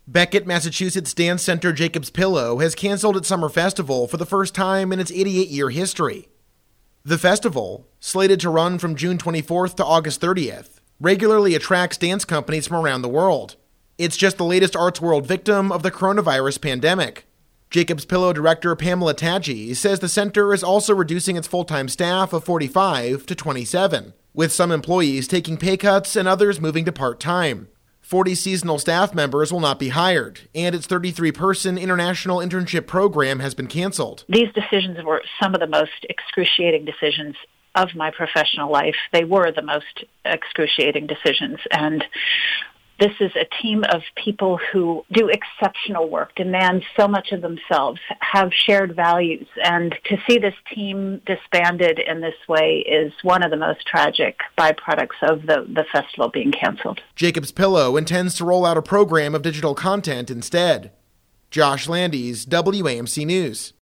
Beckett, Massachusetts dance center Jacob's Pillow has canceled its summer festival for the first time in its 88-year history. The festival, slated to run from June 24th to August 30th, regularly attracts dance companies from around the world. It's just the latest arts world victim of the coronavirus pandemic. Jacob's Pillow director Pamela Taggi says the center is also reducing its full-time staff of 45 to 27, with some employees taking pay cuts and others moving to part-time. 40 seasonal staff members will not be hired, and its 33-person international internship program has been canceled. These decisions were some of the most excruciating decisions of my professional life. They were the most excruciating decisions, and this is a team of people who do exceptional work, demand so much of themselves, have shared values, and to see this team disbanded in this way is one of the most tragic byproducts of the festival being canceled. Jacob's Pillow intends to roll out a program of digital content instead. Josh Landes, WAMC News.